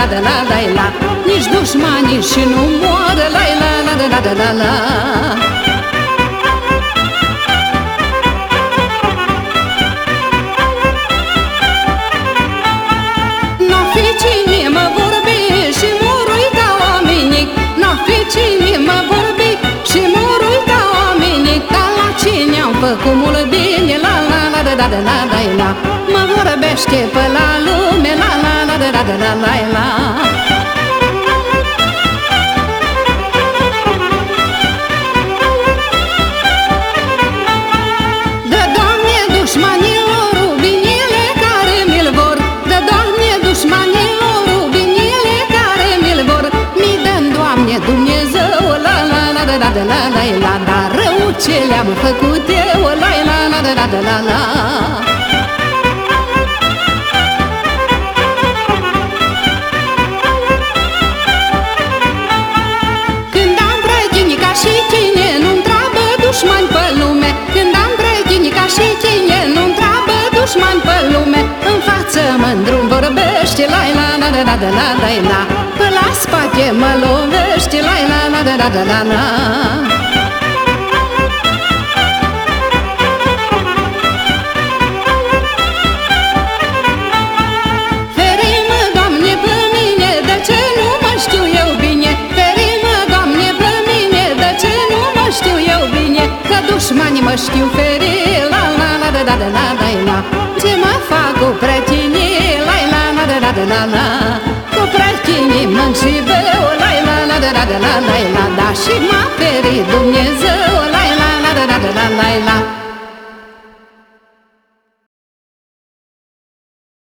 da la la la. Nici dușmanii și nu moară, la la la la la la la. N-o fi cine mă vorbi și mor uita oamenii, n-o fi cine mă vorbi și mor uita oamenii, ca la cine am făcut mult bine, la la la la la la la la. Mă vorbește pe la lume, la la la la la la la la. Dă, Doamne, dușmanilor binele care mi-l vor, dă, Doamne, dușmanilor binele care mi-l vor, mi dă, Doamne, Dumnezeu, la la la la la la la la. Dar rău ce le-am făcut eu, la la la la la la la. Și cine nu-mi treabă dușmani pe lume, când am brăghinica și cine nu-mi treabă dușmani pe lume, în față mândru vorbește, la la la la la la la la. Pe la spate mă lovește, la la la la la la la. Ferim-mă, Doamne, pe mine, de ce nu mă știu eu bine, ferim-mă, Doamne, pe mine, de ce nu mă știu eu bine, că dușmanii mă știu feri, la la la la la la la la. Ce mă fac cu pretinii, la la la la la la la. Cu pretinii mânc și beau, la la la la la la la la. Da și m-a ferit Dumnezeu, la la la la la la la la.